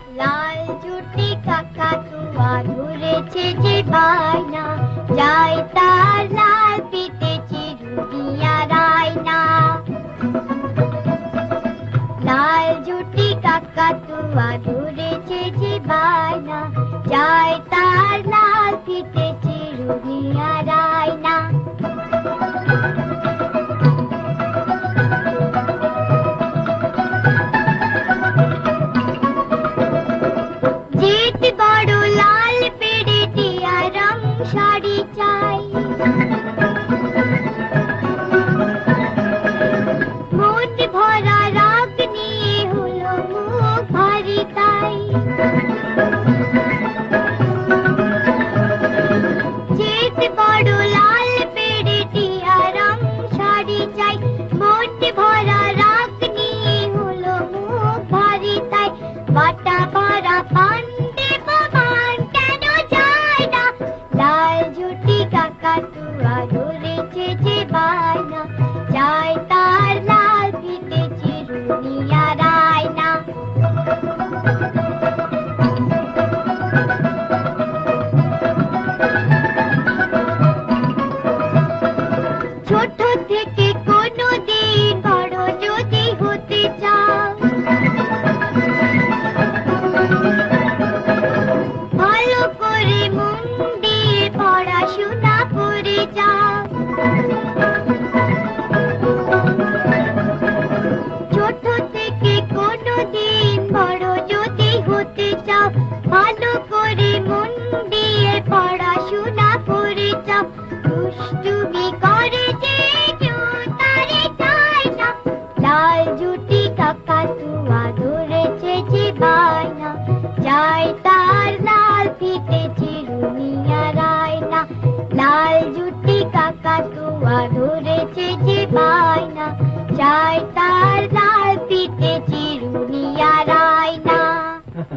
লাল জুটি কাকাতুয়া ধরেছে যে বায়না, যায় তার লাল পিঠে চিরুনিয়া রায়না। লাল জুটি কাকাতুয়া ধরেছে যে বায়না, যায় তার লাল পিঠে চিরুনিয়া রায়না। যেতে বড় লাল পেড়ে টিয়া রং শাড়ি চাই, মন ভরা রাগ নিয়ে হলো মুখ ভারী তাই। যেতে বড় লাল পেড়ে টিয়া রং শাড়ি চাই, মন ভরা রাগ নিয়ে হলো মুখ ভারী তাই। বাটা ভরা পান দেব মান কেন যায় না, লাল জুটি কাকাতুয়া ধরেছে যে বায়না, যায় তার লাল পিঠে চিরুনিয়া রায়না। ছোট থেকে কোনো দিন বড় যদি হতে চাও, ভালো করে মন দিয়ে পড়াশোনা করে যাও। ছোট থেকে কোনো দিন বড় যদি হতে চাও, ভালো করে মন দিয়ে পড়াশোনা করে যাও। দুষ্টুমি করে যে কেউ তারে চায় না, লাল জুটি কাকাতুয়া ধরেছে যে বায়না, যায় তার লাল পিঠে চিরুনিয়া রায়না। লাল জুটি কাকাতুয়া